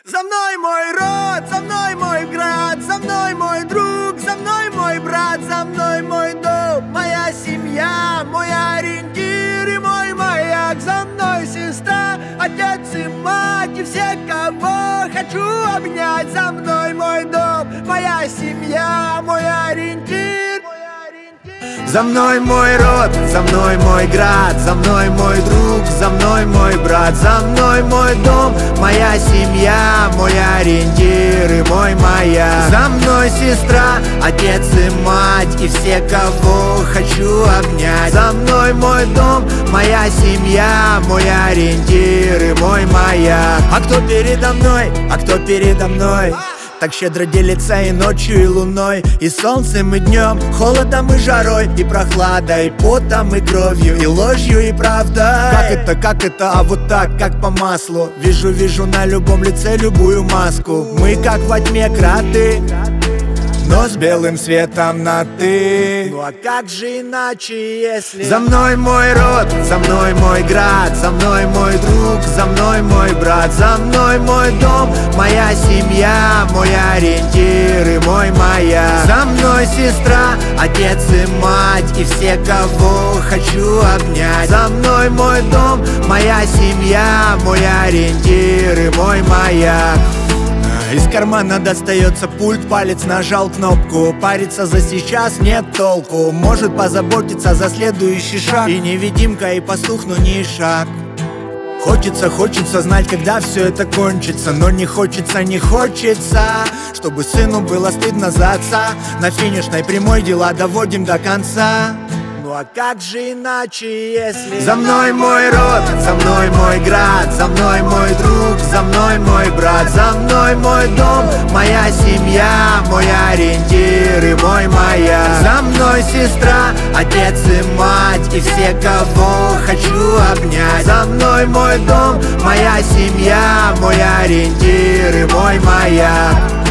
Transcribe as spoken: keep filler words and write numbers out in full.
За мной мой род, за мной мой град, за мной мой друг, за мной мой брат, за мной мой дом, моя семья, мой ориентир и мой маяк. За мной сестра, отец и мать и все, кого хочу обнять. За мной мой дом, моя семья, мой ориентир. За мной мой род, за мной мой град, за мной мой друг, за мной мой брат, за мной мой дом, моя семья, мой ориентир и мой маяк. За мной сестра, отец и мать и все, кого хочу обнять. За мной мой дом, моя семья, мой ориентир и мой маяк. А кто передо мной, а кто передо мной? Так щедро делится и ночью, и луной, и солнцем, и днем, холодом и жарой, и прохладой, и потом, и кровью, и ложью, и правдой. Как это, как это, а вот так, как по маслу. Вижу, вижу на любом лице любую маску. Мы как во тьме кроты, но с белым светом на «ты». Ну а как же иначе, если... За мной мой род, за мной мой град, за мной мой друг, за мной мой брат, за мной мой дом, моя семья, мой ориентир и мой маяк. За мной сестра, отец и мать и все, кого хочу обнять. За мной мой дом, моя семья, мой ориентир и мой маяк. Из кармана достается пульт, палец нажал кнопку. Париться за сейчас нет толку. Может позаботиться за следующий шаг. И невидимка, и пастух, но не шаг. Хочется, хочется знать, когда все это кончится. Но не хочется, не хочется, чтобы сыну было стыдно за отца. На финишной прямой дела доводим до конца. Ну а как же иначе, если... За мной мой род, за мной мой град, за мной мой друг, за мной мой брат, за мной мой дом, моя семья, мой ориентир и мой маяк. За мной сестра, отец и мать и все, кого хочу обнять. За мной мой дом, моя семья, мой ориентир и мой маяк.